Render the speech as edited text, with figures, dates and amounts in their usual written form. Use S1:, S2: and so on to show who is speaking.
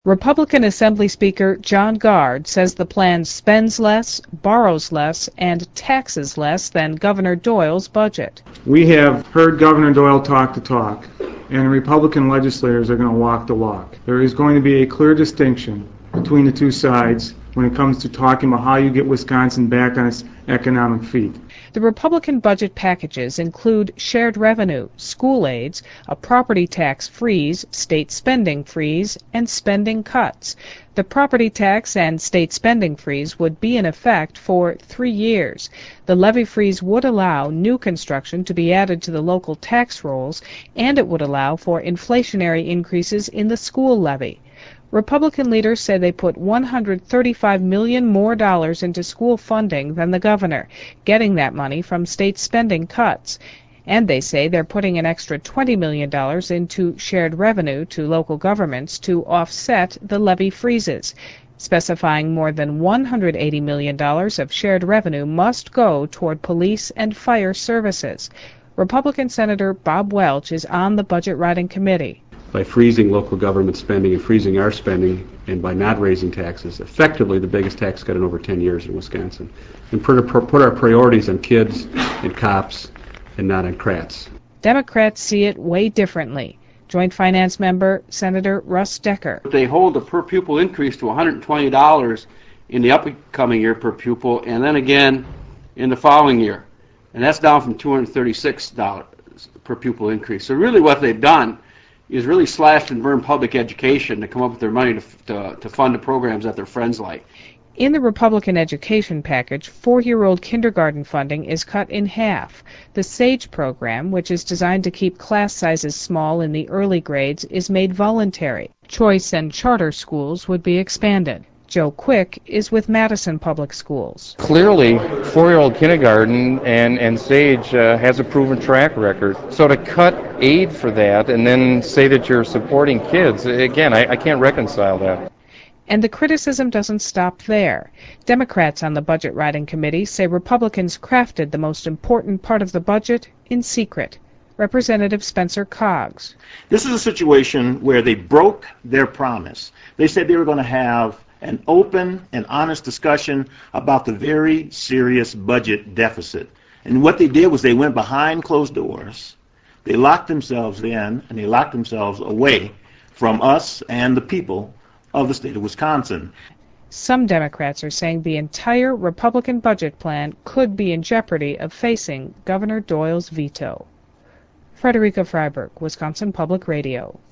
S1: Republican Assembly Speaker John Gard says the plan spends less, borrows less, and taxes less than Governor Doyle's budget.
S2: We have heard Governor Doyle talk the talk, and Republican legislators are going to walk the walk. There is going to be a clear distinction between the two sides when it comes to talking about how you get Wisconsin back on its economic feet.
S1: The Republican budget packages include shared revenue, school aids, a property tax freeze, state spending freeze, and spending cuts. The property tax and state spending freeze would be in effect for 3 years. The levy freeze would allow new construction to be added to the local tax rolls, and it would allow for inflationary increases in the school levy. Republican leaders say they put $135 million more into school funding than the governor, getting that money from state spending cuts. And they say they're putting an extra $20 million into shared revenue to local governments to offset the levy freezes, specifying more than $180 million of shared revenue must go toward police and fire services. Republican Senator Bob Welch is on the Budget Writing Committee.
S3: By freezing local government spending and freezing our spending, and by not raising taxes, effectively the biggest tax cut in over 10 years in Wisconsin, and put our priorities on kids and cops and not on crats.
S1: Democrats see it way differently. Joint Finance member Senator Russ Decker.
S4: They hold the per pupil increase to $120 in the upcoming year per pupil, and then again in the following year, and that's down from $236 per pupil increase. So really what they've done is really slashed and burned public education to come up with their money to fund the programs that their friends like.
S1: In the Republican education package, 4-year-old kindergarten funding is cut in half. The SAGE program, which is designed to keep class sizes small in the early grades, is made voluntary. Choice and charter schools would be expanded. Joe Quick is with Madison Public Schools.
S5: Clearly, 4-year-old kindergarten and SAGE has a proven track record. So to cut aid for that and then say that you're supporting kids, again, I can't reconcile that.
S1: And the criticism doesn't stop there. Democrats on the Budget Writing Committee say Republicans crafted the most important part of the budget in secret. Representative Spencer Coggs.
S6: This is a situation where they broke their promise. They said they were going to have an open and honest discussion about the very serious budget deficit. And what they did was they went behind closed doors, they locked themselves in, and they locked themselves away from us and the people of the state of Wisconsin.
S1: Some Democrats are saying the entire Republican budget plan could be in jeopardy of facing Governor Doyle's veto. Frederica Freiberg, Wisconsin Public Radio.